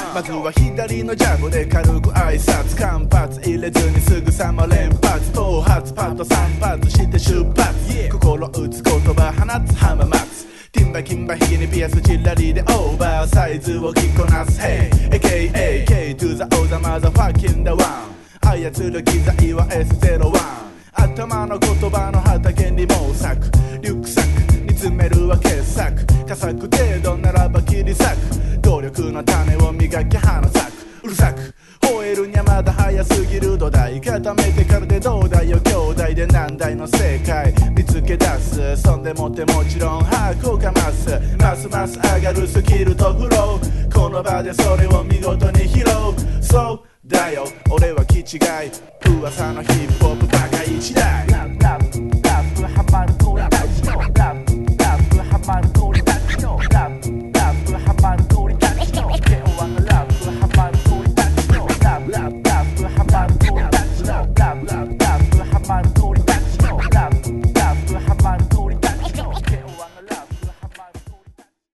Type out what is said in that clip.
まずは左のジャブで軽く挨拶、間髪入れずにすぐさま連発、頭髪パッと散髪して出発、心打つ言葉放つ浜松、ティンバキンバヒゲにピアスチラリでオーバーサイズを着こなす Hey AKA K to the O the motherfucking the one、 操る機材は S01、 頭の言葉の畑に猛作、リュックサックに詰めるは傑作、佳作程度ならば切り裂く、努力の種を磨き花咲く、うるさく吠えるにはまだ早すぎる土台、固めてからでどうだよ兄弟で何台の正解見つけ出す、そんでもってもちろん把握をかます、ますます上がるスキルとフロー、この場でそれを見事に披露、そうだよ俺は気違い噂のヒップホップバカ一台。